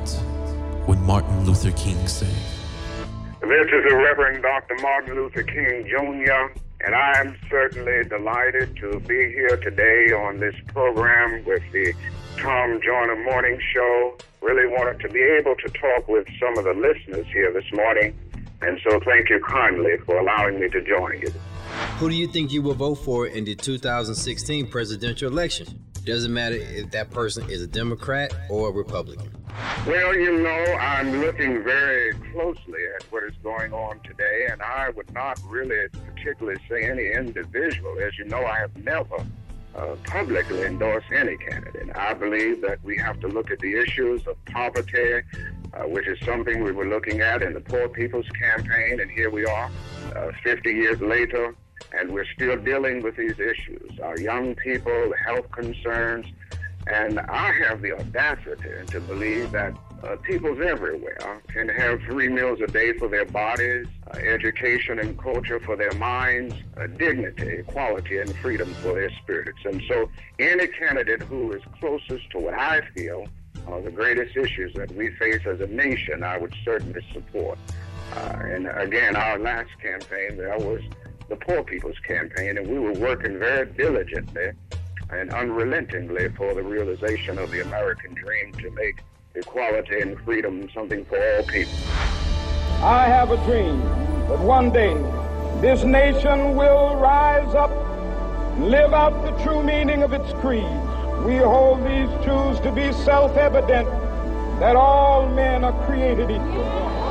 What would Martin Luther King say? This is the Reverend Dr. Martin Luther King Jr., and I am certainly delighted to be here today on this program with the Tom Joyner Morning Show. Really wanted to be able to talk with some of the listeners here this morning, and so thank you kindly for allowing me to join you. Who do you think you will vote for in the 2016 presidential election? Doesn't matter if that person is a Democrat or a Republican. Well, you know, I'm looking very closely at what is going on today, and I would not really particularly say any individual. As you know, I have never publicly endorsed any candidate. I believe that we have to look at the issues of poverty, which is something we were looking at in the Poor People's Campaign, and here we are 50 years later, and we're still dealing with these issues. Our young people, the health concerns, and I have the audacity to believe that peoples everywhere can have 3 meals a day for their bodies, education and culture for their minds, dignity, equality, and freedom for their spirits. And so any candidate who is closest to what I feel are the greatest issues that we face as a nation, I would certainly support. And again, our last campaign, there was the Poor People's Campaign, and we were working very diligently and unrelentingly for the realization of the American dream to make equality and freedom something for all people. I have a dream that one day this nation will rise up and live out the true meaning of its creed. We hold these truths to be self-evident, that all men are created equal.